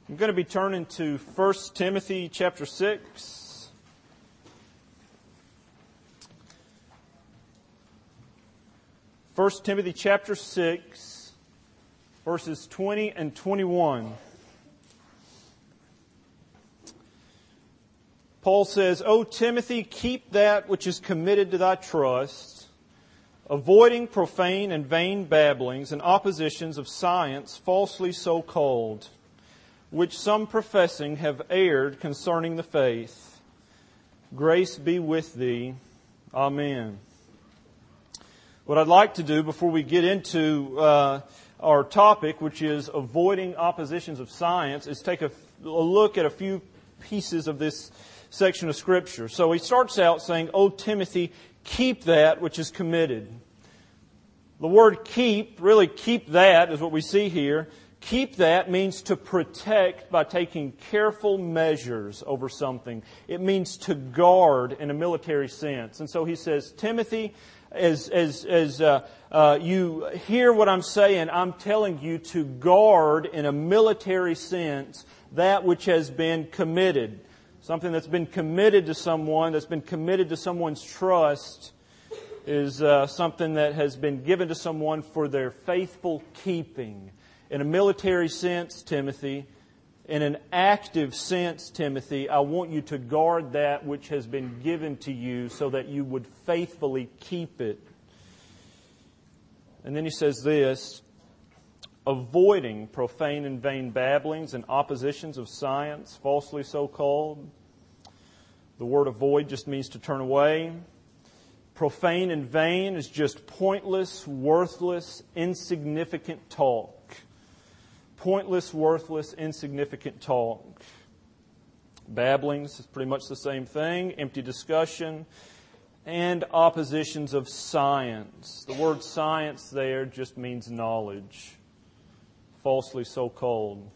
I'm going to be turning to 1 Timothy chapter 6. 1 Timothy chapter 6, verses 20 and 21. Paul says, O Timothy, keep that which is committed to thy trust, avoiding profane and vain babblings and oppositions of science falsely so called, which some professing have erred concerning the faith. Grace be with thee. Amen. What I'd like to do before we get into our topic, which is avoiding oppositions of science, is take a look at a few pieces of this section of Scripture. So he starts out saying, O Timothy, keep that which is committed. The word keep, really keep that is what we see here. Keep that means to protect by taking careful measures over something. It means to guard in a military sense. And so he says, Timothy, as you hear what I'm saying, I'm telling you to guard in a military sense that which has been committed. Something that's been committed to someone, that's been committed to someone's trust, is something that has been given to someone for their faithful keeping. In a military sense, Timothy, in an active sense, Timothy, I want you to guard that which has been given to you so that you would faithfully keep it. And then he says this, avoiding profane and vain babblings and oppositions of science, falsely so called. The word avoid just means to turn away. Profane and vain is just pointless, worthless, insignificant talk. Pointless, worthless, insignificant talk. Babblings is pretty much the same thing. Empty discussion. And oppositions of science. The word science there just means knowledge. Falsely so called.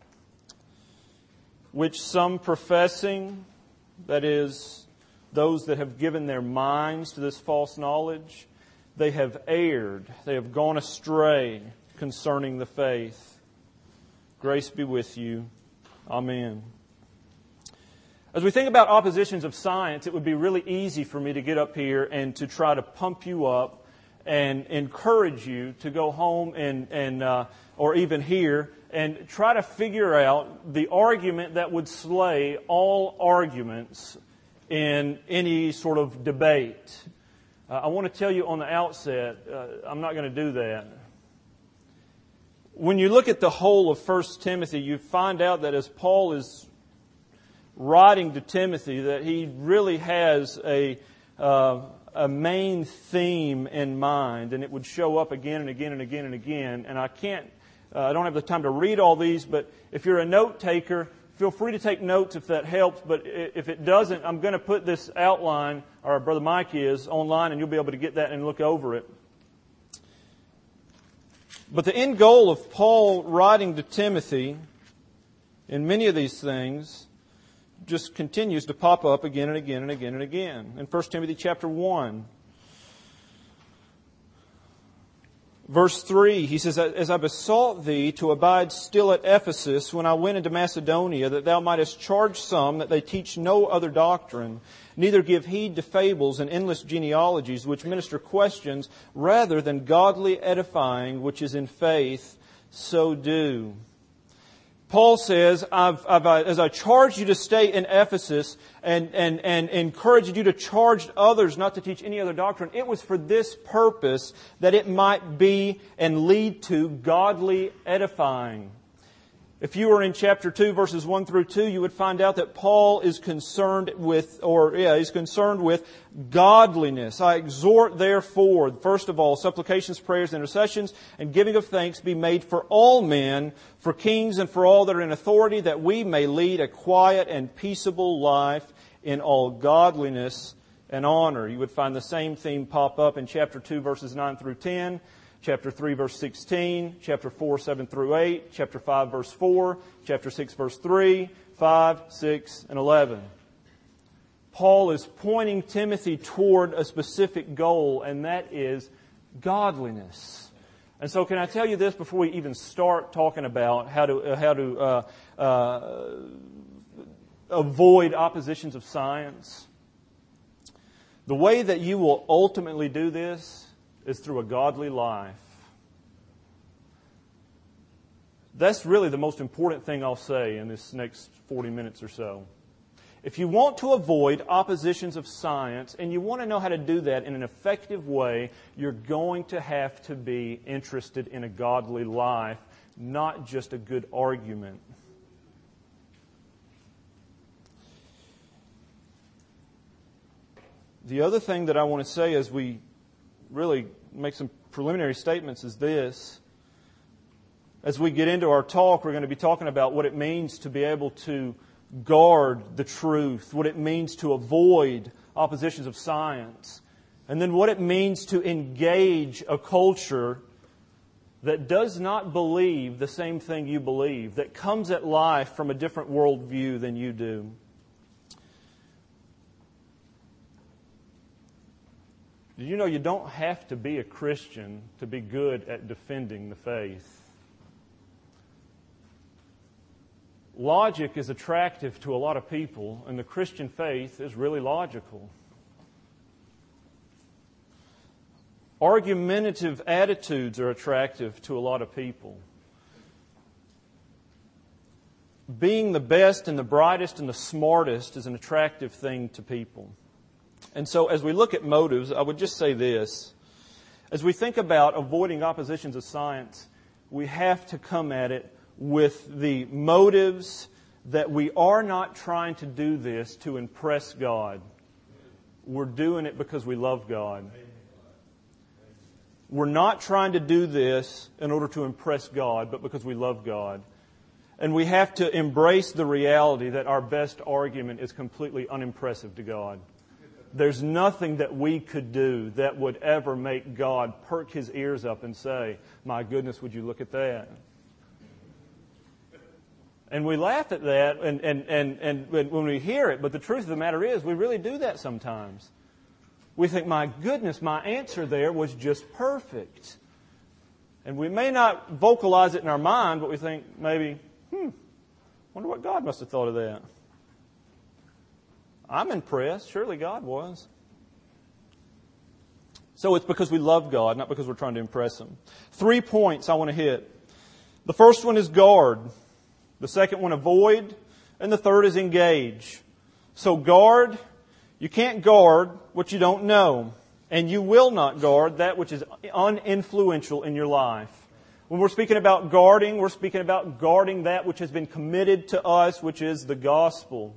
Which some professing, that is, those that have given their minds to this false knowledge, they have erred. They have gone astray concerning the faith. Grace be with you. Amen. As we think about oppositions of science, it would be really easy for me to get up here and to try to pump you up and encourage you to go home and or even here and try to figure out the argument that would slay all arguments in any sort of debate. I want to tell you on the outset, I'm not going to do that. When you look at the whole of 1 Timothy, you find out that as Paul is writing to Timothy, that he really has a main theme in mind, and it would show up again and again and again and again. And I don't have the time to read all these, but if you're a note taker, feel free to take notes if that helps. But if it doesn't, I'm going to put this outline, or Brother Mike is, online, and you'll be able to get that and look over it. But the end goal of Paul writing to Timothy in many of these things just continues to pop up again and again and again and again. In 1 Timothy chapter 1, verse 3, he says, As I besought thee to abide still at Ephesus when I went into Macedonia, that thou mightest charge some that they teach no other doctrine, neither give heed to fables and endless genealogies, which minister questions, rather than godly edifying, which is in faith, so do. Paul says, as I charged you to stay in Ephesus and encouraged you to charge others not to teach any other doctrine, it was for this purpose, that it might be and lead to godly edifying. If you were in chapter 2, verses 1 through 2, you would find out that Paul is concerned with godliness. I exhort, therefore, first of all, supplications, prayers, intercessions, and giving of thanks be made for all men, for kings, and for all that are in authority, that we may lead a quiet and peaceable life in all godliness and honor. You would find the same theme pop up in chapter 2, verses 9 through 10, chapter 3, verse 16, chapter 4, 7 through 8, chapter 5, verse 4, chapter 6, verse 3, 5, 6, and 11. Paul is pointing Timothy toward a specific goal, and that is godliness. And so can I tell you this before we even start talking about how to avoid oppositions of science? The way that you will ultimately do this is through a godly life. That's really the most important thing I'll say in this next 40 minutes or so. If you want to avoid oppositions of science and you want to know how to do that in an effective way, you're going to have to be interested in a godly life, not just a good argument. The other thing that I want to say as we really make some preliminary statements is this. As we get into our talk, we're going to be talking about what it means to be able to guard the truth, what it means to avoid oppositions of science, and then what it means to engage a culture that does not believe the same thing you believe, that comes at life from a different worldview than you do. Did you know you don't have to be a Christian to be good at defending the faith? Logic is attractive to a lot of people, and the Christian faith is really logical. Argumentative attitudes are attractive to a lot of people. Being the best and the brightest and the smartest is an attractive thing to people. And so as we look at motives, I would just say this. As we think about avoiding oppositions of science, we have to come at it with the motives that we are not trying to do this to impress God. We're doing it because we love God. We're not trying to do this in order to impress God, but because we love God. And we have to embrace the reality that our best argument is completely unimpressive to God. There's nothing that we could do that would ever make God perk His ears up and say, "My goodness, would you look at that?" And we laugh at that and when we hear it, but the truth of the matter is we really do that sometimes. We think, "My goodness, my answer there was just perfect." And we may not vocalize it in our mind, but we think maybe, wonder what God must have thought of that. I'm impressed. Surely God was. So it's because we love God, not because we're trying to impress Him. 3 points I want to hit. The first one is guard. The second one, avoid. And the third is engage. So guard. You can't guard what you don't know. And you will not guard that which is uninfluential in your life. When we're speaking about guarding, we're speaking about guarding that which has been committed to us, which is the gospel.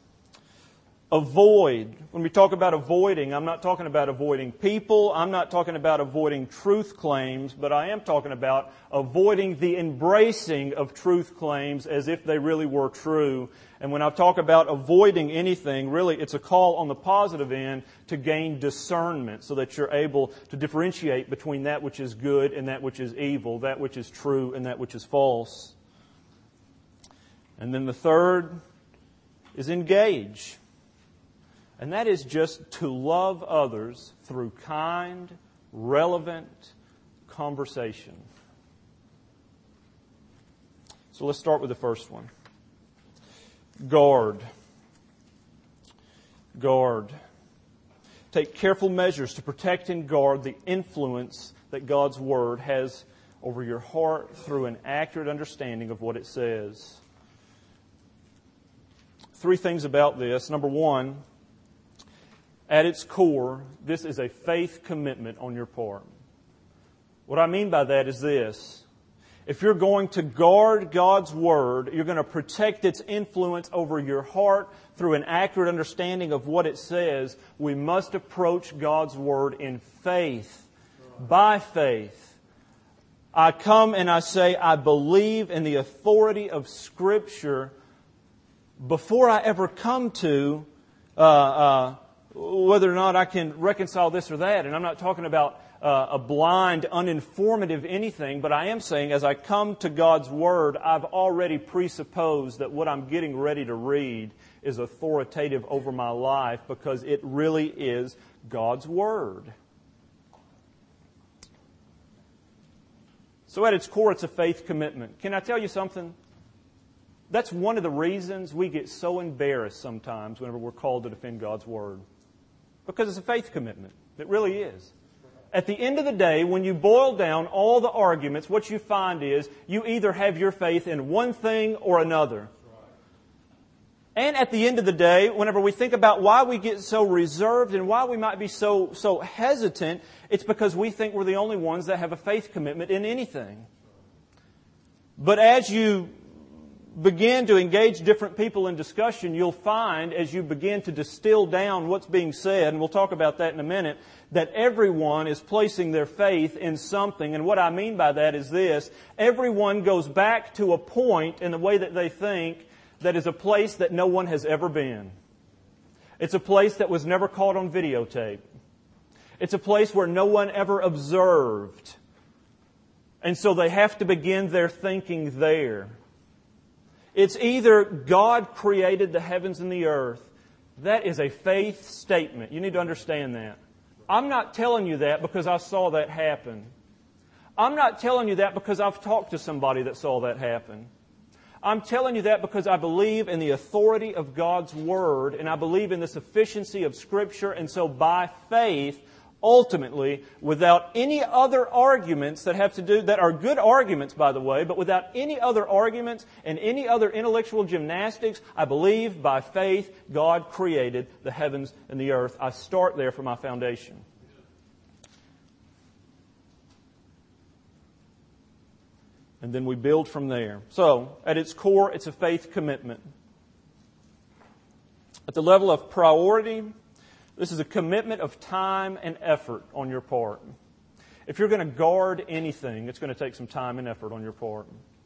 Avoid. When we talk about avoiding, I'm not talking about avoiding people. I'm not talking about avoiding truth claims, but I am talking about avoiding the embracing of truth claims as if they really were true. And when I talk about avoiding anything, really it's a call on the positive end to gain discernment so that you're able to differentiate between that which is good and that which is evil, that which is true and that which is false. And then the third is engage. And that is just to love others through kind, relevant conversation. So let's start with the first one. Guard. Guard. Take careful measures to protect and guard the influence that God's Word has over your heart through an accurate understanding of what it says. 3 things about this. Number 1, at its core, this is a faith commitment on your part. What I mean by that is this. If you're going to guard God's Word, you're going to protect its influence over your heart through an accurate understanding of what it says, we must approach God's Word in faith, by faith. I come and I say, I believe in the authority of Scripture before I ever come to whether or not I can reconcile this or that. And I'm not talking about a blind, uninformative anything, but I am saying as I come to God's Word, I've already presupposed that what I'm getting ready to read is authoritative over my life because it really is God's Word. So at its core, it's a faith commitment. Can I tell you something? That's one of the reasons we get so embarrassed sometimes whenever we're called to defend God's Word. Because it's a faith commitment. It really is. At the end of the day, when you boil down all the arguments, what you find is you either have your faith in one thing or another. And at the end of the day, whenever we think about why we get so reserved and why we might be so hesitant, it's because we think we're the only ones that have a faith commitment in anything. But as you begin to engage different people in discussion, you'll find, as you begin to distill down what's being said, and we'll talk about that in a minute, that everyone is placing their faith in something. And what I mean by that is this: everyone goes back to a point in the way that they think that is a place that no one has ever been. It's a place that was never caught on videotape. It's a place where no one ever observed. And so they have to begin their thinking there. It's either God created the heavens and the earth. That is a faith statement. You need to understand that. I'm not telling you that because I saw that happen. I'm not telling you that because I've talked to somebody that saw that happen. I'm telling you that because I believe in the authority of God's Word, and I believe in the sufficiency of Scripture, and so by faith, ultimately, without any other arguments that are good arguments, by the way, but without any other arguments and any other intellectual gymnastics, I believe by faith God created the heavens and the earth. I start there for my foundation. And then we build from there. So, at its core, it's a faith commitment. At the level of priority, this is a commitment of time and effort on your part. If you're going to guard anything, it's going to take some time and effort on your part.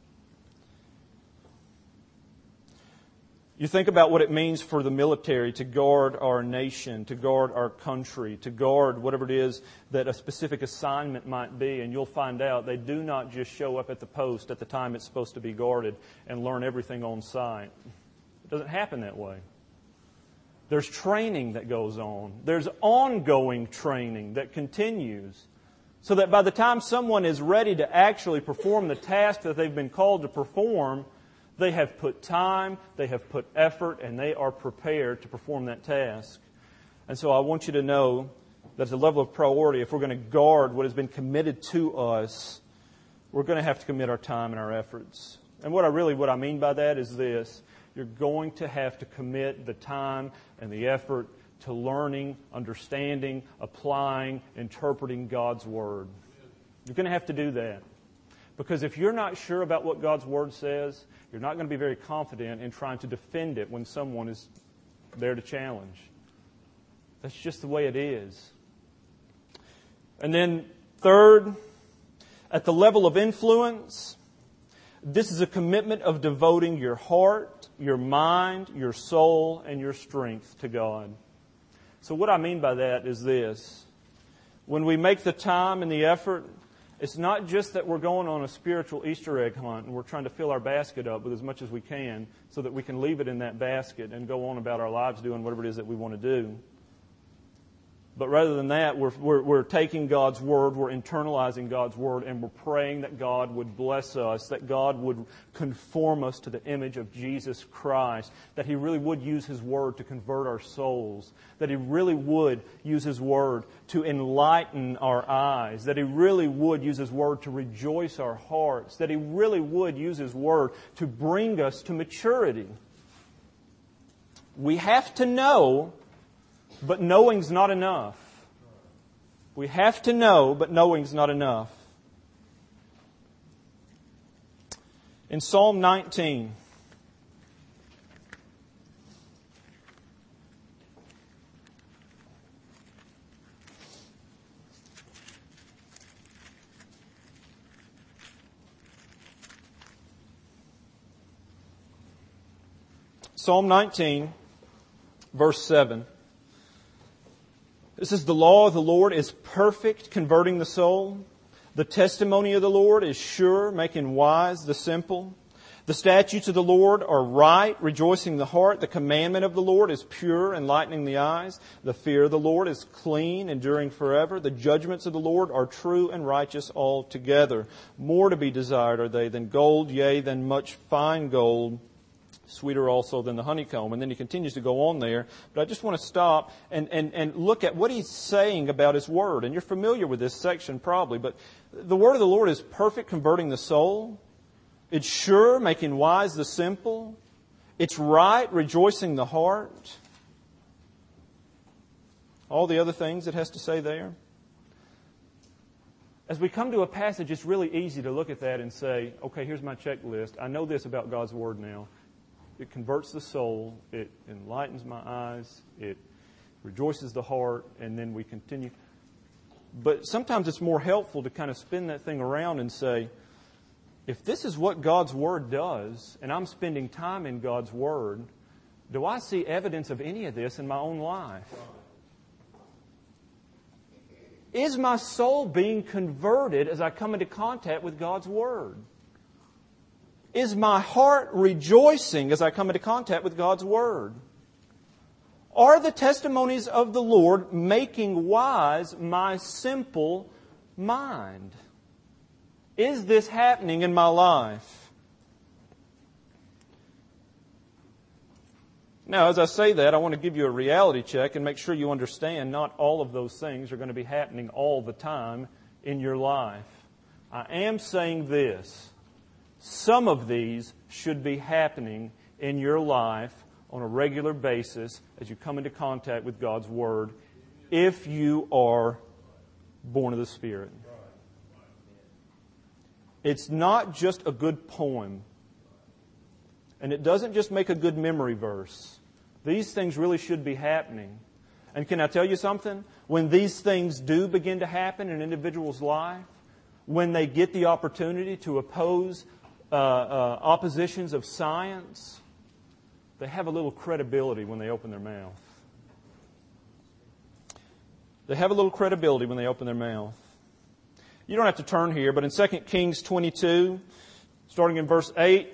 You think about what it means for the military to guard our nation, to guard our country, to guard whatever it is that a specific assignment might be, and you'll find out they do not just show up at the post at the time it's supposed to be guarded and learn everything on site. It doesn't happen that way. There's training that goes on. There's ongoing training that continues, so that by the time someone is ready to actually perform the task that they've been called to perform, they have put time, they have put effort, and they are prepared to perform that task. And so I want you to know that at the level of priority, if we're going to guard what has been committed to us, we're going to have to commit our time and our efforts. And what I mean by that is this: you're going to have to commit the time and the effort to learning, understanding, applying, interpreting God's Word. You're going to have to do that. Because if you're not sure about what God's Word says, you're not going to be very confident in trying to defend it when someone is there to challenge. That's just the way it is. And then third, at the level of influence, this is a commitment of devoting your heart, your mind, your soul, and your strength to God. So what I mean by that is this: when we make the time and the effort, it's not just that we're going on a spiritual Easter egg hunt and we're trying to fill our basket up with as much as we can so that we can leave it in that basket and go on about our lives doing whatever it is that we want to do. But rather than that, we're taking God's Word, we're internalizing God's Word, and we're praying that God would bless us, that God would conform us to the image of Jesus Christ, that He really would use His Word to convert our souls, that He really would use His Word to enlighten our eyes, that He really would use His Word to rejoice our hearts, that He really would use His Word to bring us to maturity. We have to know, but knowing's not enough. We have to know, but knowing's not enough. In Psalm 19, Psalm 19, verse 7. It says, "The law of the Lord is perfect, converting the soul. The testimony of the Lord is sure, making wise the simple. The statutes of the Lord are right, rejoicing the heart. The commandment of the Lord is pure, enlightening the eyes. The fear of the Lord is clean, enduring forever. The judgments of the Lord are true and righteous altogether. More to be desired are they than gold, yea, than much fine gold, sweeter also than the honeycomb. And then he continues to go on there. But I just want to stop and look at what he's saying about His Word. And you're familiar with this section probably, but the Word of the Lord is perfect, converting the soul. It's sure, making wise the simple. It's right, rejoicing the heart. All the other things it has to say there. As we come to a passage, it's really easy to look at that and say, okay, here's my checklist. I know this about God's Word now. It converts the soul. It enlightens my eyes. It rejoices the heart. And then we continue. But sometimes it's more helpful to kind of spin that thing around and say, if this is what God's Word does, and I'm spending time in God's Word, do I see evidence of any of this in my own life? Is my soul being converted as I come into contact with God's Word? Is my heart rejoicing as I come into contact with God's Word? Are the testimonies of the Lord making wise my simple mind? Is this happening in my life? Now, as I say that, I want to give you a reality check and make sure you understand not all of those things are going to be happening all the time in your life. I am saying this. Some of these should be happening in your life on a regular basis as you come into contact with God's Word if you are born of the Spirit. It's not just a good poem. And it doesn't just make a good memory verse. These things really should be happening. And can I tell you something? When these things do begin to happen in an individual's life, when they get the opportunity to oppose oppositions of science, they have a little credibility when they open their mouth. They have a little credibility when they open their mouth. You don't have to turn here, but in 2 Kings 22, starting in verse 8,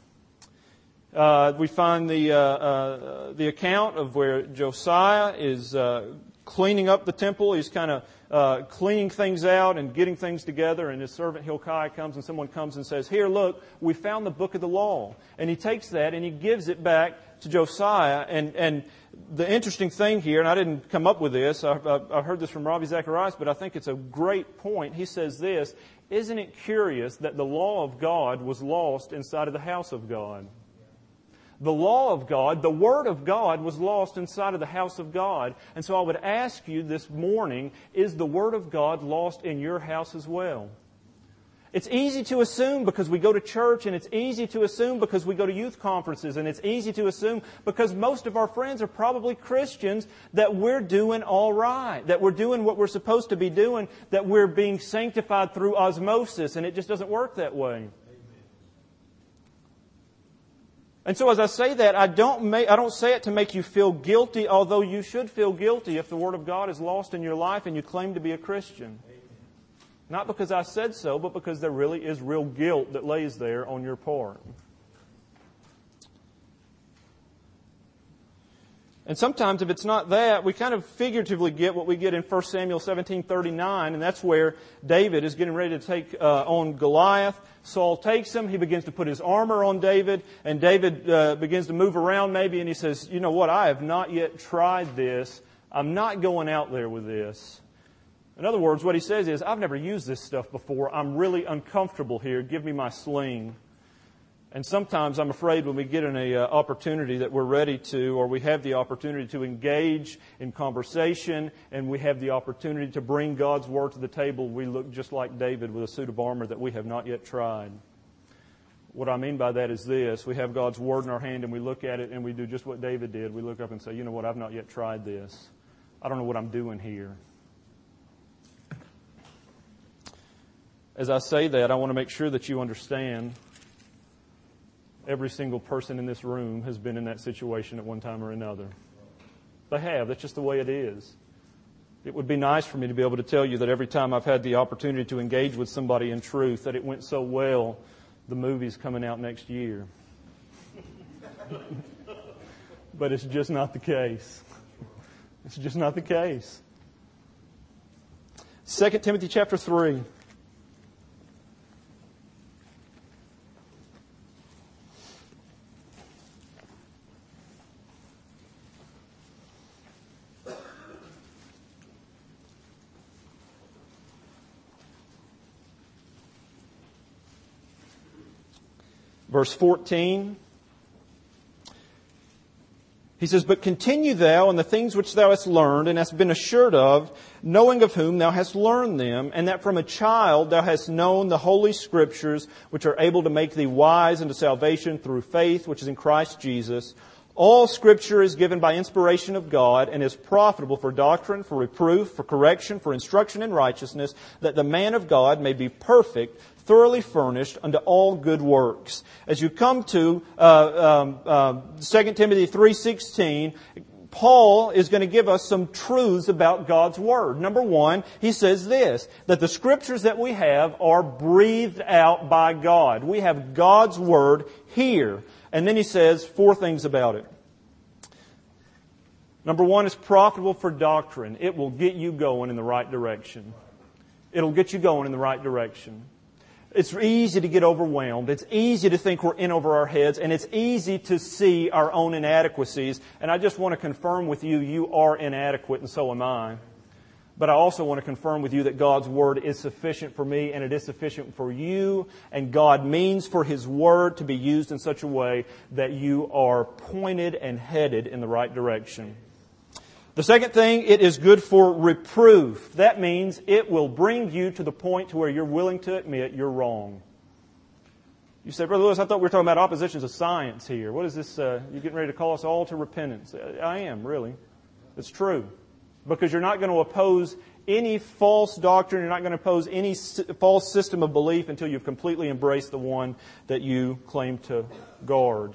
we find the account of where Josiah is cleaning up the temple. He's kind of cleaning things out and getting things together. And his servant Hilkiah comes, and someone comes and says, "Here, look, we found the book of the law." And he takes that and he gives it back to Josiah. And the interesting thing here, and I didn't come up with this, I heard this from Ravi Zacharias, but I think it's a great point. He says this, "Isn't it curious that the law of God was lost inside of the house of God?" The law of God, the Word of God, was lost inside of the house of God. And so I would ask you this morning, is the Word of God lost in your house as well? It's easy to assume because we go to church, and it's easy to assume because we go to youth conferences, and it's easy to assume because most of our friends are probably Christians that we're doing all right, that we're doing what we're supposed to be doing, that we're being sanctified through osmosis, and it just doesn't work that way. And so as I say that, I don't say it to make you feel guilty, although you should feel guilty if the Word of God is lost in your life and you claim to be a Christian. Not because I said so, but because there really is real guilt that lays there on your part. And sometimes if it's not that, we kind of figuratively get what we get in 1 Samuel 17:39, and that's where David is getting ready to take on Goliath. Saul takes him. He begins to put his armor on David, and David begins to move around maybe, and he says, "You know what? I have not yet tried this. I'm not going out there with this." In other words, what he says is, "I've never used this stuff before. I'm really uncomfortable here. Give me my sling." And sometimes I'm afraid when we get an opportunity that we're ready to, or we have the opportunity to engage in conversation, and we have the opportunity to bring God's Word to the table, we look just like David with a suit of armor that we have not yet tried. What I mean by that is this. We have God's Word in our hand, and we look at it, and we do just what David did. We look up and say, "You know what? I've not yet tried this. I don't know what I'm doing here." As I say that, I want to make sure that you understand every single person in this room has been in that situation at one time or another. They have. That's just the way it is. It would be nice for me to be able to tell you that every time I've had the opportunity to engage with somebody in truth, that it went so well the movie's coming out next year. But it's just not the case. It's just not the case. 2 Timothy chapter 3. Verse 14, he says, "But continue thou in the things which thou hast learned and hast been assured of, knowing of whom thou hast learned them, and that from a child thou hast known the holy Scriptures, which are able to make thee wise unto salvation through faith which is in Christ Jesus. All Scripture is given by inspiration of God and is profitable for doctrine, for reproof, for correction, for instruction in righteousness, that the man of God may be perfect, thoroughly furnished unto all good works." As you come to 2 Timothy 3:16, Paul is going to give us some truths about God's Word. Number one, he says this, that the Scriptures that we have are breathed out by God. We have God's Word here. And then he says 4 things about it. Number one, it's profitable for doctrine. It will get you going in the right direction. It'll get you going in the right direction. It's easy to get overwhelmed. It's easy to think we're in over our heads. And it's easy to see our own inadequacies. And I just want to confirm with you, you are inadequate and so am I. But I also want to confirm with you that God's Word is sufficient for me and it is sufficient for you. And God means for His Word to be used in such a way that you are pointed and headed in the right direction. The second thing, it is good for reproof. That means it will bring you to the point to where you're willing to admit you're wrong. You say, "Brother Lewis, I thought we were talking about oppositions of science here. What is this? You're getting ready to call us all to repentance." I am, really. It's true. Because you're not going to oppose any false doctrine. You're not going to oppose any false system of belief until you've completely embraced the one that you claim to guard.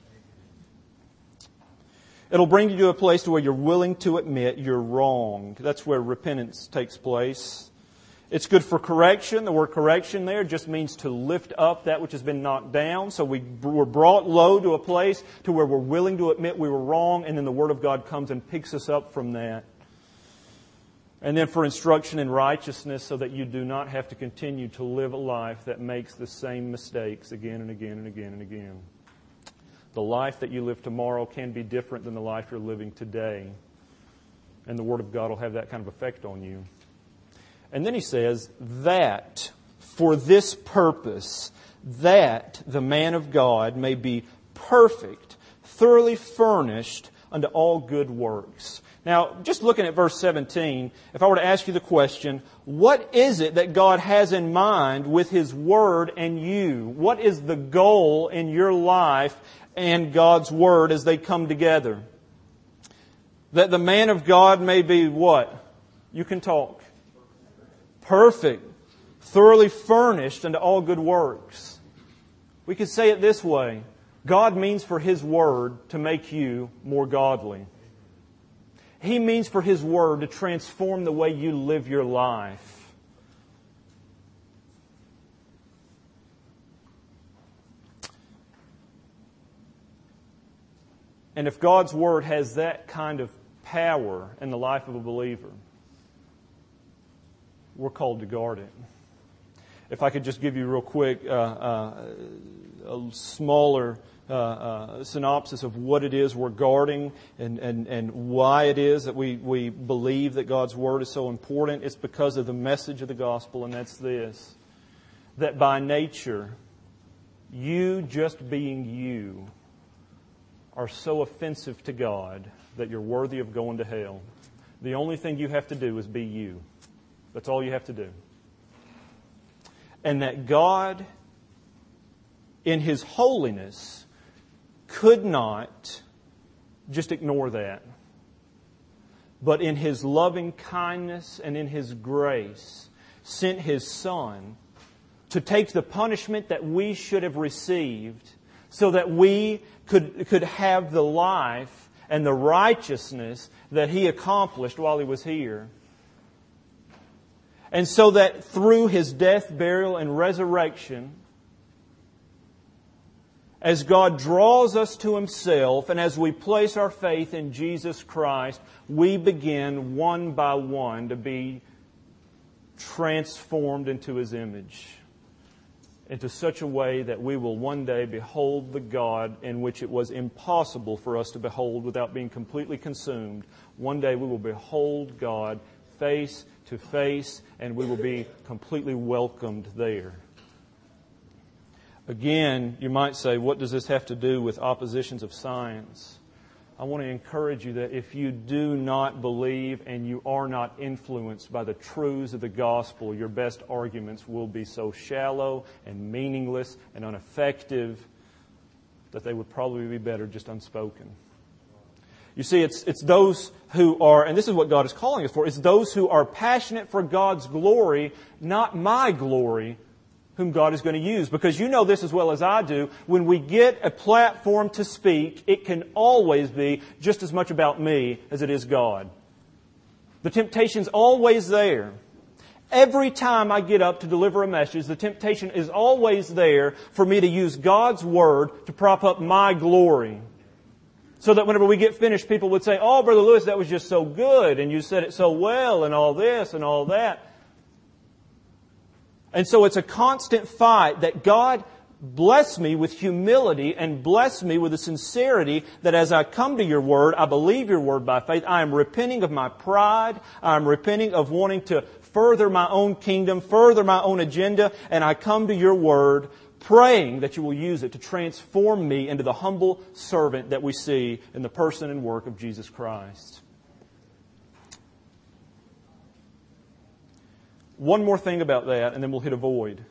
It'll bring you to a place to where you're willing to admit you're wrong. That's where repentance takes place. It's good for correction. The word correction there just means to lift up that which has been knocked down. So we're brought low to a place to where we're willing to admit we were wrong, and then the Word of God comes and picks us up from that. And then for instruction in righteousness, so that you do not have to continue to live a life that makes the same mistakes again and again and again and again. The life that you live tomorrow can be different than the life you're living today. And the Word of God will have that kind of effect on you. And then he says, that for this purpose, that the man of God may be perfect, thoroughly furnished unto all good works. Now, just looking at verse 17, if I were to ask you the question, what is it that God has in mind with His Word and you? What is the goal in your life and God's Word as they come together? That the man of God may be what? You can talk. Perfect, thoroughly furnished unto all good works. We could say it this way. God means for His Word to make you more godly. He means for His Word to transform the way you live your life. And if God's Word has that kind of power in the life of a believer, we're called to guard it. If I could just give you real quick a smaller synopsis of what it is we're guarding and why it is that we believe that God's Word is so important. It's because of the message of the gospel, and that's this. That by nature, you just being you are so offensive to God that you're worthy of going to hell. The only thing you have to do is be you. That's all you have to do. And that God, in His holiness, could not just ignore that. But in His loving kindness and in His grace, sent His Son to take the punishment that we should have received so that we could have the life and the righteousness that He accomplished while He was here. And so that through His death, burial, and resurrection, as God draws us to Himself and as we place our faith in Jesus Christ, we begin one by one to be transformed into His image, into such a way that we will one day behold the God in which it was impossible for us to behold without being completely consumed. One day we will behold God face to face, and we will be completely welcomed there. Again, you might say, what does this have to do with oppositions of science? I want to encourage you that if you do not believe and you are not influenced by the truths of the gospel, your best arguments will be so shallow and meaningless and ineffective that they would probably be better just unspoken. You see, it's those who are, and this is what God is calling us for, it's those who are passionate for God's glory, not my glory, whom God is going to use. Because you know this as well as I do, when we get a platform to speak, it can always be just as much about me as it is God. The temptation's always there. Every time I get up to deliver a message, the temptation is always there for me to use God's Word to prop up my glory. So that whenever we get finished, people would say, "Oh, Brother Lewis, that was just so good, and you said it so well, and all this and all that." And so it's a constant fight that God bless me with humility and bless me with a sincerity that as I come to your Word, I believe your Word by faith. I am repenting of my pride. I am repenting of wanting to further my own kingdom, further my own agenda, and I come to your Word praying that you will use it to transform me into the humble servant that we see in the person and work of Jesus Christ. One more thing about that, and then we'll hit a void.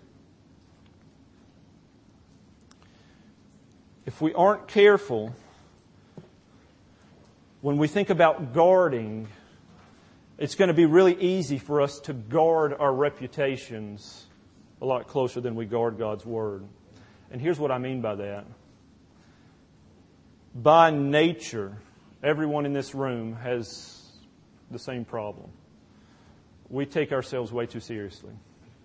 If we aren't careful, when we think about guarding, it's going to be really easy for us to guard our reputations a lot closer than we guard God's Word. And here's what I mean by that. By nature, everyone in this room has the same problem. We take ourselves way too seriously.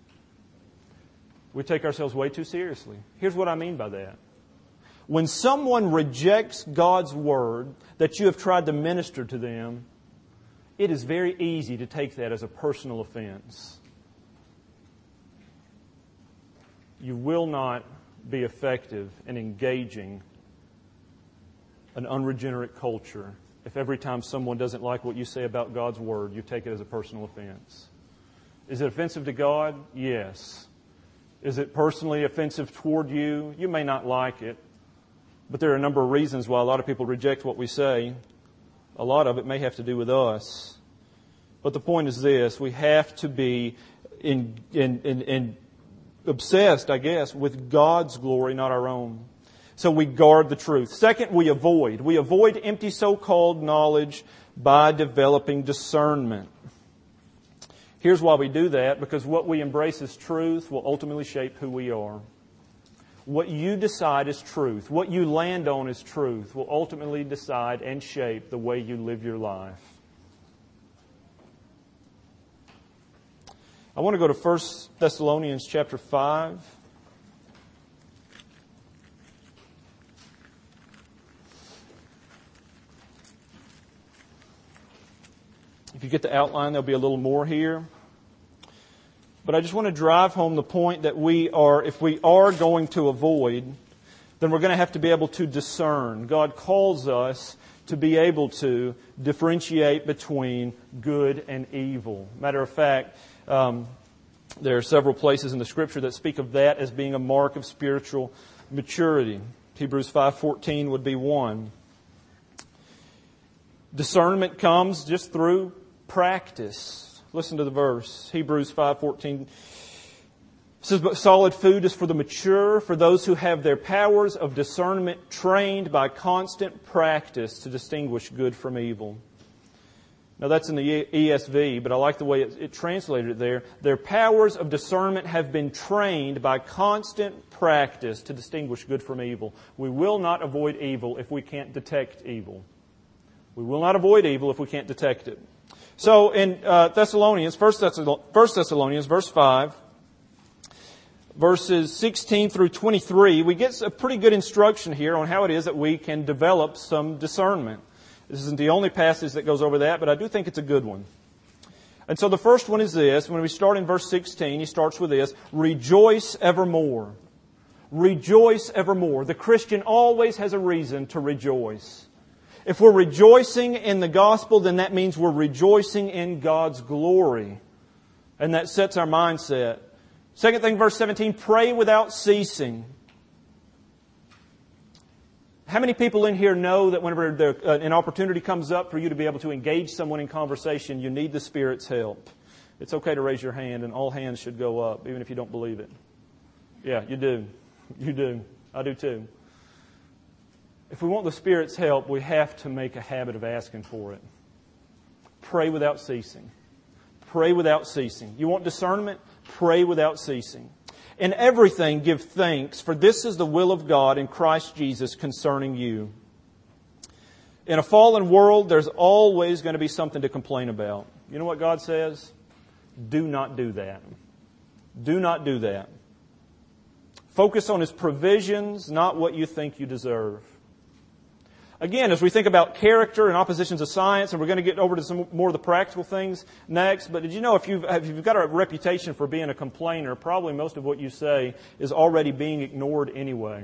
We take ourselves way too seriously. Here's what I mean by that. When someone rejects God's Word that you have tried to minister to them, it is very easy to take that as a personal offense. You will not be effective in engaging an unregenerate culture if every time someone doesn't like what you say about God's Word, you take it as a personal offense. Is it offensive to God? Yes. Is it personally offensive toward you? You may not like it, but there are a number of reasons why a lot of people reject what we say. A lot of it may have to do with us. But the point is this: we have to be obsessed, I guess, with God's glory, not our own. So we guard the truth. Second, we avoid. We avoid empty so-called knowledge by developing discernment. Here's why we do that: because what we embrace as truth will ultimately shape who we are. What you decide is truth, what you land on as truth, will ultimately decide and shape the way you live your life. I want to go to 1 Thessalonians chapter 5. If you get the outline, there'll be a little more here. But I just want to drive home the point that if we are going to avoid, then we're going to have to be able to discern. God calls us to be able to differentiate between good and evil. Matter of fact, there are several places in the Scripture that speak of that as being a mark of spiritual maturity. Hebrews 5:14 would be one. Discernment comes just through practice. Listen to the verse. Hebrews 5:14 says, "But solid food is for the mature, for those who have their powers of discernment trained by constant practice to distinguish good from evil." Now that's in the ESV, but I like the way it translated it there. Their powers of discernment have been trained by constant practice to distinguish good from evil. We will not avoid evil if we can't detect evil. We will not avoid evil if we can't detect it. So in 1 Thessalonians, verse 5, verses 16 through 23, we get a pretty good instruction here on how it is that we can develop some discernment. This isn't the only passage that goes over that, but I do think it's a good one. And so the first one is this. When we start in verse 16, he starts with this: rejoice evermore. Rejoice evermore. The Christian always has a reason to rejoice. If we're rejoicing in the gospel, then that means we're rejoicing in God's glory. And that sets our mindset. Second thing, verse 17, pray without ceasing. How many people in here know that whenever an opportunity comes up for you to be able to engage someone in conversation, you need the Spirit's help? It's okay to raise your hand, and all hands should go up, even if you don't believe it. Yeah, you do. You do. I do too. If we want the Spirit's help, we have to make a habit of asking for it. Pray without ceasing. Pray without ceasing. You want discernment? Pray without ceasing. In everything give thanks, for this is the will of God in Christ Jesus concerning you. In a fallen world, there's always going to be something to complain about. You know what God says? Do not do that. Do not do that. Focus on His provisions, not what you think you deserve. Again, as we think about character and oppositions of science, and we're going to get over to some more of the practical things next, but did you know if you've got a reputation for being a complainer, probably most of what you say is already being ignored anyway.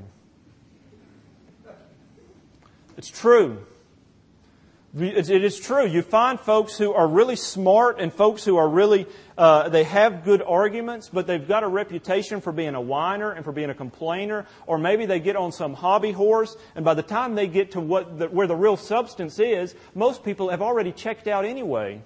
It's true. It is true. You find folks who are really smart and folks who are really, they have good arguments, but they've got a reputation for being a whiner and for being a complainer. Or maybe they get on some hobby horse, and by the time they get to where the real substance is, most people have already checked out anyway.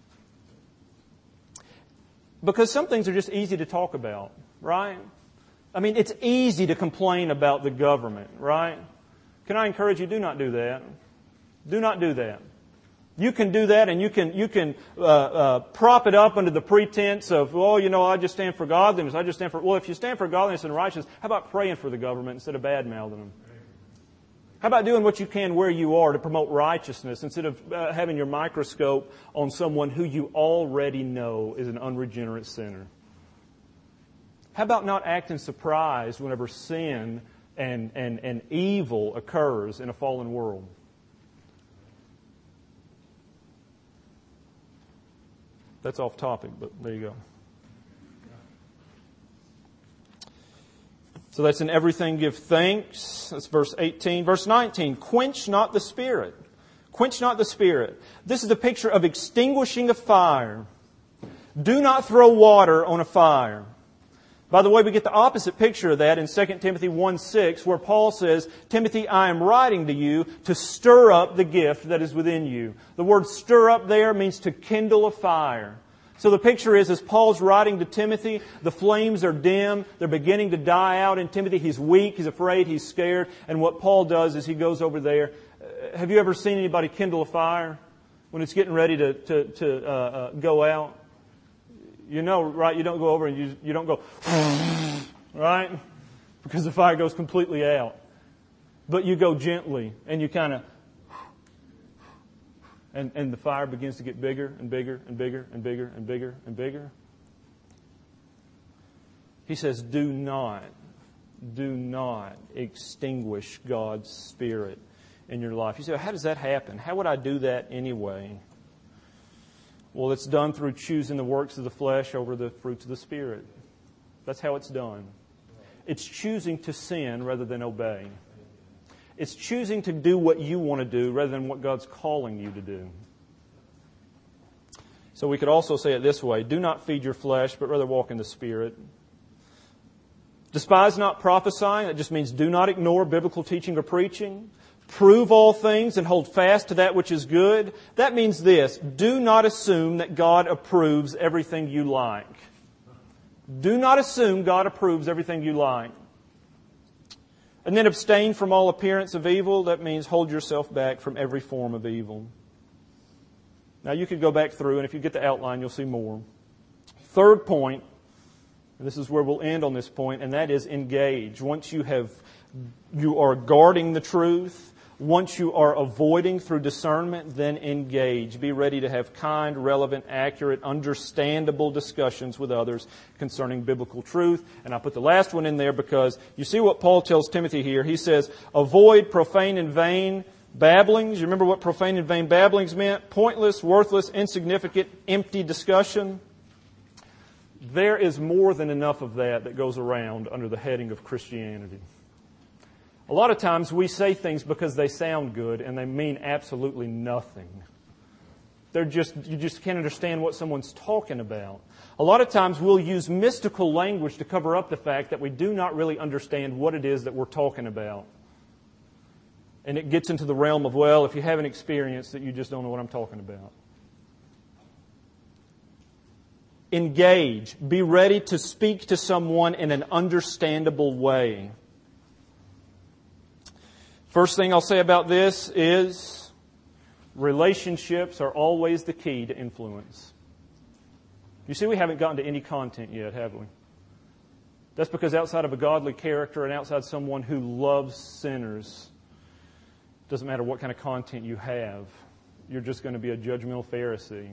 Because some things are just easy to talk about, right? I mean, it's easy to complain about the government, right? Can I encourage you, do not do that. Do not do that. You can do that, and you can prop it up under the pretense of, well, you know, I just stand for godliness. I just stand for. Well, if you stand for godliness and righteousness, how about praying for the government instead of bad-mouthing them? How about doing what you can where you are to promote righteousness instead of having your microscope on someone who you already know is an unregenerate sinner? How about not acting surprised whenever sin and evil occurs in a fallen world? That's off topic, but there you go. So that's in everything give thanks. That's verse 18. Verse 19, quench not the Spirit. Quench not the Spirit. This is a picture of extinguishing a fire. Do not throw water on a fire. By the way, we get the opposite picture of that in 2 Timothy 1:6, where Paul says, Timothy, I am writing to you to stir up the gift that is within you. The word stir up there means to kindle a fire. So the picture is, as Paul's writing to Timothy, the flames are dim, they're beginning to die out in Timothy. He's weak, he's afraid, he's scared. And what Paul does is he goes over there. Have you ever seen anybody kindle a fire when it's getting ready to go out? You know, right? You don't go over and you don't go, right? Because the fire goes completely out. But you go gently and you kind of, and the fire begins to get bigger and bigger and bigger and bigger and bigger and bigger. He says, do not extinguish God's Spirit in your life. You say, well, how does that happen? How would I do that anyway? Well, it's done through choosing the works of the flesh over the fruits of the Spirit. That's how it's done. It's choosing to sin rather than obey. It's choosing to do what you want to do rather than what God's calling you to do. So we could also say it this way: do not feed your flesh, but rather walk in the Spirit. Despise not prophesying. That just means do not ignore biblical teaching or preaching. Prove all things and hold fast to that which is good. That means this: do not assume that God approves everything you like. Do not assume God approves everything you like. And then abstain from all appearance of evil. That means hold yourself back from every form of evil. Now you could go back through, and if you get the outline, you'll see more. Third point, and this is where we'll end on this point, and that is engage. Once you are guarding the truth, Once you are avoiding through discernment, then engage. Be ready to have kind, relevant, accurate, understandable discussions with others concerning biblical truth. And I put the last one in there because you see what Paul tells Timothy here. He says, avoid profane and vain babblings. You remember what profane and vain babblings meant? Pointless, worthless, insignificant, empty discussion. There is more than enough of that goes around under the heading of Christianity. A lot of times we say things because they sound good and they mean absolutely nothing. You just can't understand what someone's talking about. A lot of times we'll use mystical language to cover up the fact that we do not really understand what it is that we're talking about. And it gets into the realm of, well, if you haven't experienced it, you just don't know what I'm talking about. Engage. Be ready to speak to someone in an understandable way. First thing I'll say about this is relationships are always the key to influence. You see, we haven't gotten to any content yet, have we? That's because outside of a godly character and outside someone who loves sinners, doesn't matter what kind of content you have, you're just going to be a judgmental Pharisee.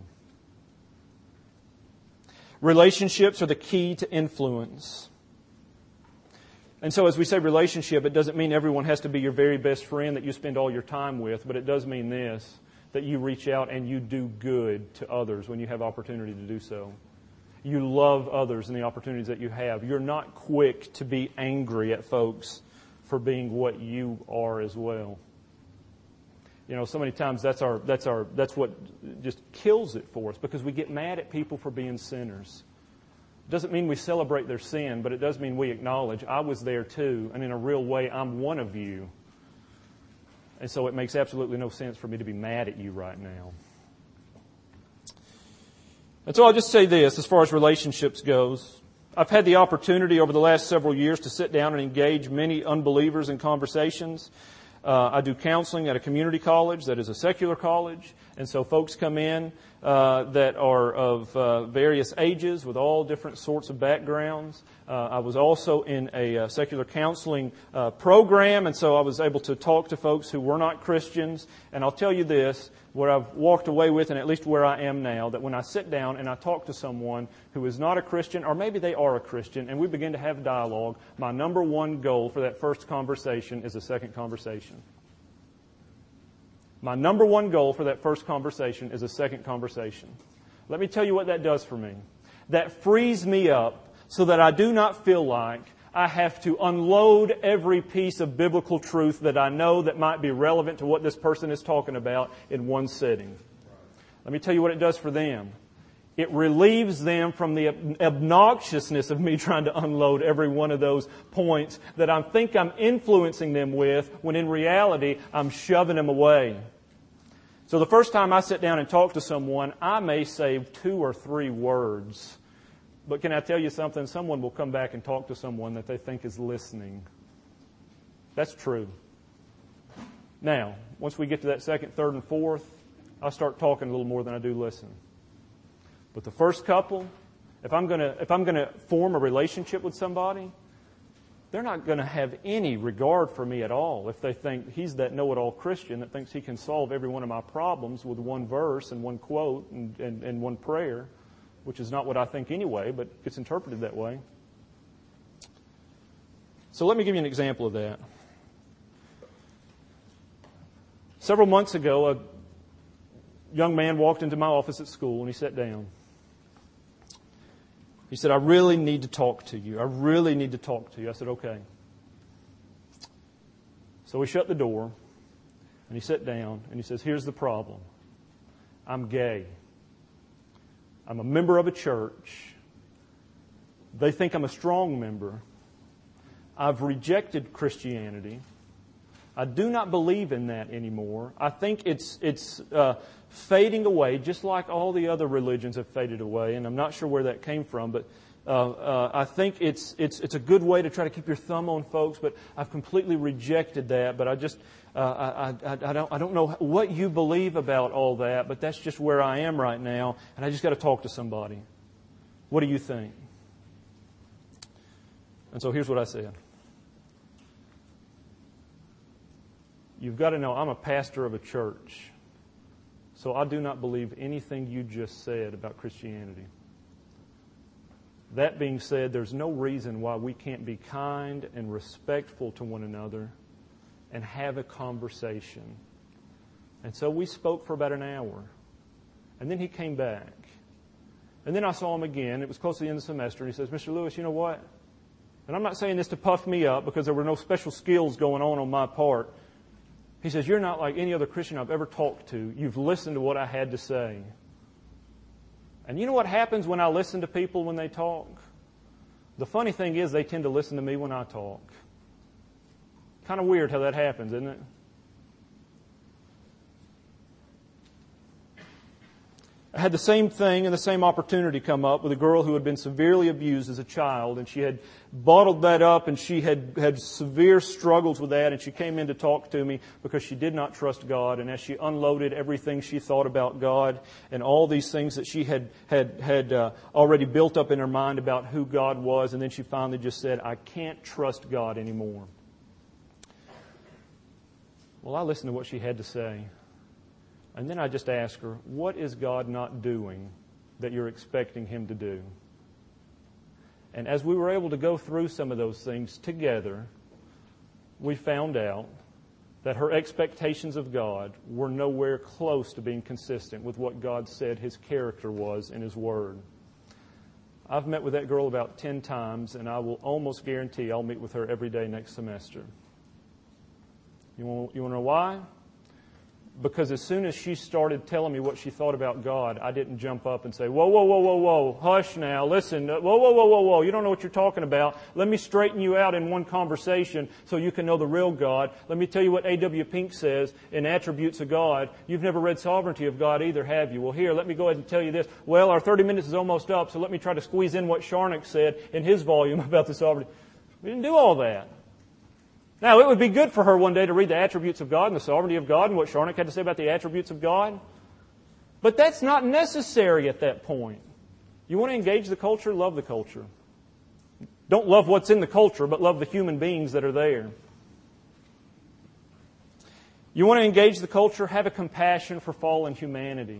Relationships are the key to influence. And so as we say relationship, it doesn't mean everyone has to be your very best friend that you spend all your time with, but it does mean this, that you reach out and you do good to others when you have opportunity to do so. You love others and the opportunities that you have. You're not quick to be angry at folks for being what you are as well. You know, so many times that's what just kills it for us, because we get mad at people for being sinners. It doesn't mean we celebrate their sin, but it does mean we acknowledge, I was there too, and in a real way, I'm one of you. And so it makes absolutely no sense for me to be mad at you right now. And so I'll just say this, as far as relationships goes. I've had the opportunity over the last several years to sit down and engage many unbelievers in conversations. I do counseling at a community college that is a secular college. And so folks come in that are of various ages with all different sorts of backgrounds. I was also in a secular counseling program, and so I was able to talk to folks who were not Christians. And I'll tell you this, what I've walked away with, and at least where I am now, that when I sit down and I talk to someone who is not a Christian, or maybe they are a Christian, and we begin to have dialogue, my number one goal for that first conversation is a second conversation. My number one goal for that first conversation is a second conversation. Let me tell you what that does for me. That frees me up so that I do not feel like I have to unload every piece of biblical truth that I know that might be relevant to what this person is talking about in one sitting. Let me tell you what it does for them. It relieves them from the obnoxiousness of me trying to unload every one of those points that I think I'm influencing them with, when in reality I'm shoving them away. So the first time I sit down and talk to someone, I may say 2 or 3 words. But can I tell you something? Someone will come back and talk to someone that they think is listening. That's true. Now, once we get to that second, third, and fourth, I'll start talking a little more than I do listen. But the first couple, if I'm going to form a relationship with somebody, they're not going to have any regard for me at all if they think he's that know-it-all Christian that thinks he can solve every one of my problems with one verse and one quote and one prayer, which is not what I think anyway, but gets interpreted that way. So let me give you an example of that. Several months ago, a young man walked into my office at school and he sat down. He said, I really need to talk to you. I really need to talk to you. I said, okay. So we shut the door, and he sat down, and he says, here's the problem. I'm gay. I'm a member of a church. They think I'm a strong member. I've rejected Christianity. I do not believe in that anymore. I think it's fading away, just like all the other religions have faded away. And I'm not sure where that came from, but I think it's a good way to try to keep your thumb on folks. But I've completely rejected that. But I don't know what you believe about all that, but that's just where I am right now, and I just got to talk to somebody. What do you think? And so here's what I said. You've got to know I'm a pastor of a church, so I do not believe anything you just said about Christianity. That being said, there's no reason why we can't be kind and respectful to one another and have a conversation. And so we spoke for about an hour. And then he came back. And then I saw him again. It was close to the end of the semester. And he says, Mr. Lewis, you know what? And I'm not saying this to puff me up because there were no special skills going on my part. He says, you're not like any other Christian I've ever talked to. You've listened to what I had to say. And you know what happens when I listen to people when they talk? The funny thing is they tend to listen to me when I talk. Kind of weird how that happens, isn't it? I had the same thing and the same opportunity come up with a girl who had been severely abused as a child, and she had bottled that up, and she had severe struggles with that, and she came in to talk to me because she did not trust God, and as she unloaded everything she thought about God and all these things that she had already built up in her mind about who God was, and then she finally just said, I can't trust God anymore. Well, I listened to what she had to say. And then I just asked her, what is God not doing that you're expecting Him to do? And as we were able to go through some of those things together, we found out that her expectations of God were nowhere close to being consistent with what God said His character was in His Word. I've met with that girl about 10 times, and I will almost guarantee I'll meet with her every day next semester. You want to know why? Because as soon as she started telling me what she thought about God, I didn't jump up and say, whoa, whoa, whoa, whoa, whoa, hush now, listen, whoa, whoa, whoa, whoa, whoa, you don't know what you're talking about. Let me straighten you out in one conversation so you can know the real God. Let me tell you what A.W. Pink says in Attributes of God. You've never read Sovereignty of God either, have you? Well, here, let me go ahead and tell you this. Well, our 30 minutes is almost up, so let me try to squeeze in what Charnock said in his volume about the sovereignty. We didn't do all that. Now, it would be good for her one day to read the attributes of God and the sovereignty of God and what Charnock had to say about the attributes of God. But that's not necessary at that point. You want to engage the culture? Love the culture. Don't love what's in the culture, but love the human beings that are there. You want to engage the culture? Have a compassion for fallen humanity.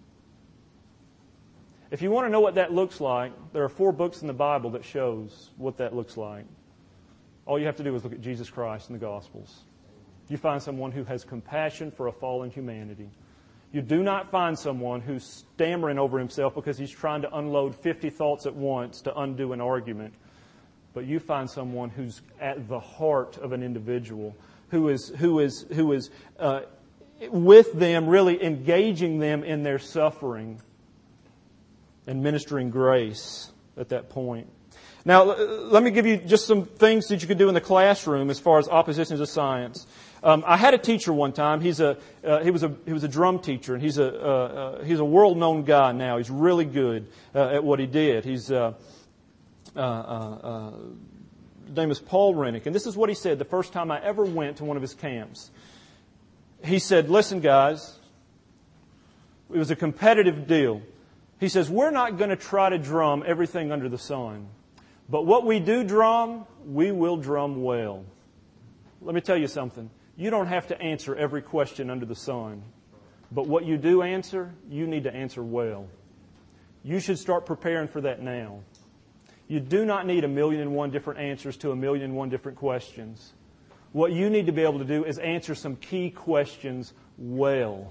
If you want to know what that looks like, there are 4 books in the Bible that shows what that looks like. All you have to do is look at Jesus Christ in the Gospels. You find someone who has compassion for a fallen humanity. You do not find someone who's stammering over himself because he's trying to unload 50 thoughts at once to undo an argument. But you find someone who's at the heart of an individual, who is with them, really engaging them in their suffering and ministering grace at that point. Now, let me give you just some things that you could do in the classroom as far as opposition to science. I had a teacher one time. He was a drum teacher, and he's a world-known guy now. He's really good at what he did. His name is Paul Rennick, and this is what he said the first time I ever went to one of his camps. He said, "Listen, guys, it was a competitive deal." He says, "We're not going to try to drum everything under the sun. But what we do drum, we will drum well." Let me tell you something. You don't have to answer every question under the sun. But what you do answer, you need to answer well. You should start preparing for that now. You do not need 1,000,001 different answers to 1,000,001 different questions. What you need to be able to do is answer some key questions well.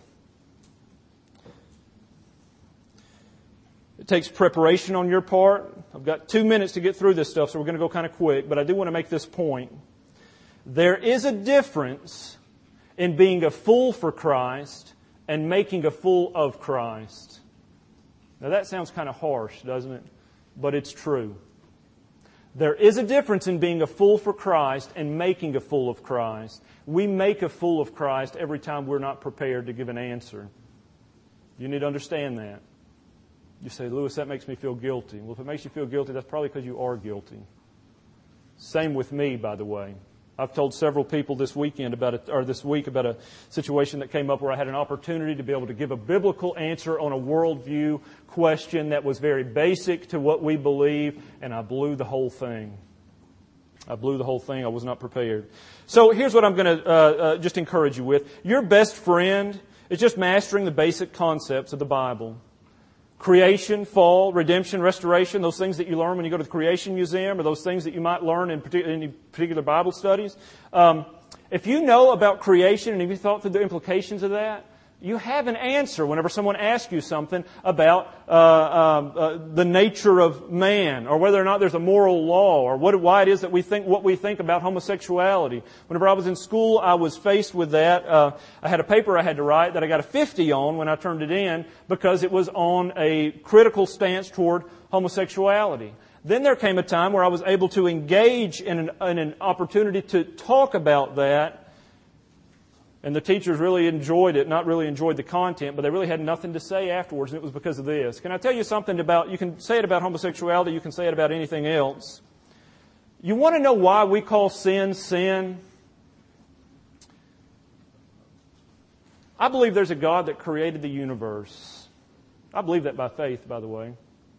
It takes preparation on your part. I've got 2 minutes to get through this stuff, so we're going to go kind of quick, but I do want to make this point. There is a difference in being a fool for Christ and making a fool of Christ. Now that sounds kind of harsh, doesn't it? But it's true. There is a difference in being a fool for Christ and making a fool of Christ. We make a fool of Christ every time we're not prepared to give an answer. You need to understand that. You say, "Lewis, that makes me feel guilty." Well, if it makes you feel guilty, that's probably because you are guilty. Same with me, by the way. I've told several people this week about a situation that came up where I had an opportunity to be able to give a biblical answer on a worldview question that was very basic to what we believe, and I blew the whole thing. I blew the whole thing. I was not prepared. So here's what I'm going to just encourage you with. Your best friend is just mastering the basic concepts of the Bible. Creation, fall, redemption, restoration, those things that you learn when you go to the Creation Museum, or those things that you might learn in any particular Bible studies. If you know about creation and if you thought through the implications of that, you have an answer whenever someone asks you something about the nature of man, or whether or not there's a moral law, or why it is that we think about homosexuality. Whenever I was in school, I was faced with that. I had a paper I had to write that I got a 50 on when I turned it in because it was on a critical stance toward homosexuality. Then there came a time where I was able to engage in an opportunity to talk about that. And the teachers really enjoyed it, not really enjoyed the content, but they really had nothing to say afterwards, and it was because of this. Can I tell you something about, you can say it about homosexuality, you can say it about anything else. You want to know why we call sin, sin? I believe there's a God that created the universe. I believe that by faith, by the way.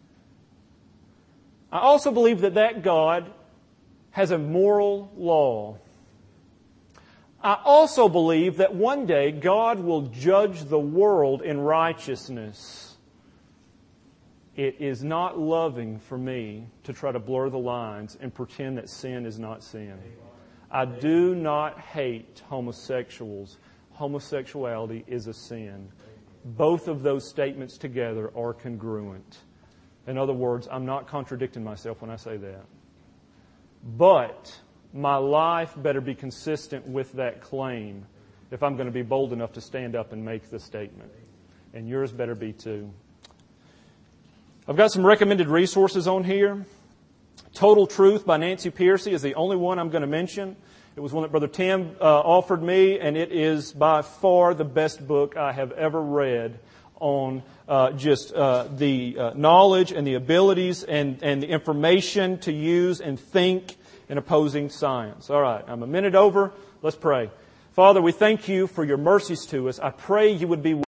I also believe that that God has a moral law. I also believe that one day God will judge the world in righteousness. It is not loving for me to try to blur the lines and pretend that sin is not sin. I do not hate homosexuals. Homosexuality is a sin. Both of those statements together are congruent. In other words, I'm not contradicting myself when I say that. But my life better be consistent with that claim if I'm going to be bold enough to stand up and make the statement. And yours better be too. I've got some recommended resources on here. Total Truth by Nancy Pearcey is the only one I'm going to mention. It was one that Brother Tim offered me, and it is by far the best book I have ever read on the knowledge and the abilities and the information to use and think in opposing science. All right, I'm a minute over. Let's pray. Father, we thank you for your mercies to us. I pray you would be